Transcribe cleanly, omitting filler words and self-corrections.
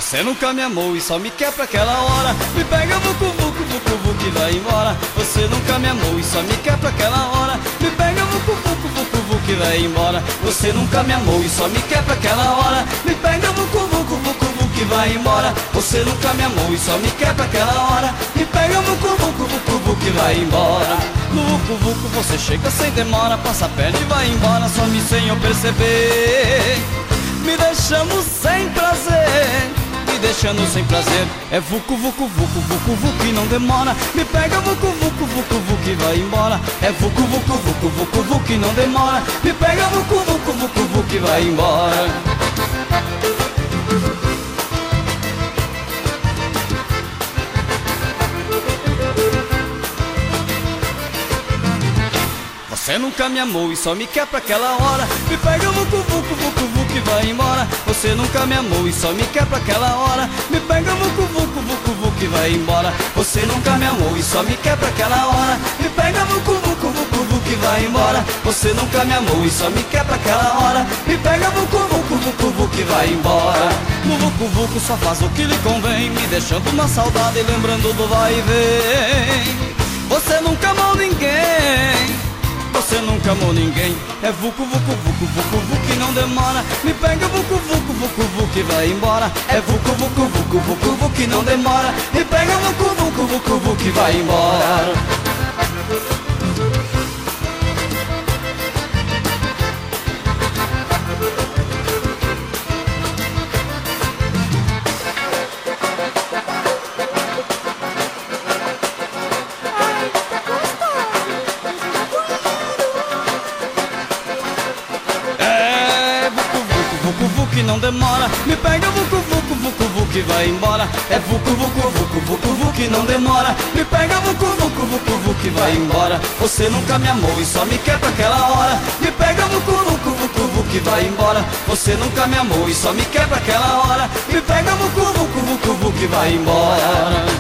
Você nunca me amou e só me quer pra aquela hora. Me pega vucu vucu vucu vucu e vai embora. Você nunca me amou e só me quer pra aquela hora. Me pega vucu vucu vucu vucu e vai embora. Você nunca me amou e só me quer pra aquela hora. Me pega vucu vucu vucu vucu e vai embora. Você nunca me amou e só me quer pra aquela hora. Me pega vucu vucu vucu vucu e vai embora. No vucu vucu você chega sem demora, passa a perna e vai embora, some sem eu perceber. Me deixamos sem prazer, me deixando sem prazer. É vucu vucu vucu vucu vucu e não demora. Me pega vucu vucu vucu vucu e vai embora. É vucu vucu vucu vucu vucu e não demora. Me pega vucu vucu vucu vucu e vai embora. Você nunca me amou e só me quer pra aquela hora. Me pega vucu vucu vucu vucu e vai embora. Você nunca me amou e só me quer pra aquela hora. Me pega vucu vucu vucu vucu e vai embora. Você nunca me amou e só me quer pra aquela hora. Me pega vucu vucu vucu vucu e vai embora. Você nunca me amou e só me quer pra aquela hora. Me pega vucu vucu vucu vucu e vai embora. No vucu vucu só faz o que lhe convém, me deixando uma saudade e lembrando do vai e vem. Você nunca amou ninguém, você nunca amou ninguém. É vucu vucu vucu vucu vucu e não demora. Me pega vucu vucu vucu vucu e vai embora. É vucu vucu vucu vucu vucu e não demora. Me pega vucu vucu vucu vucu e vai embora. Vucu vucu e não demora. Me pega vucu vucu vucu vucu e vai embora. É vucu vucu vucu vucu vucu e não demora. Me pega vucu vucu vucu vucu e vai embora. Você nunca me amou e só me quer pra aquela hora. Me pega vucu vucu vucu vucu e vai embora. Você nunca me amou e só me quer pra aquela hora. Me pega vucu vucu vucu vucu e vai embora.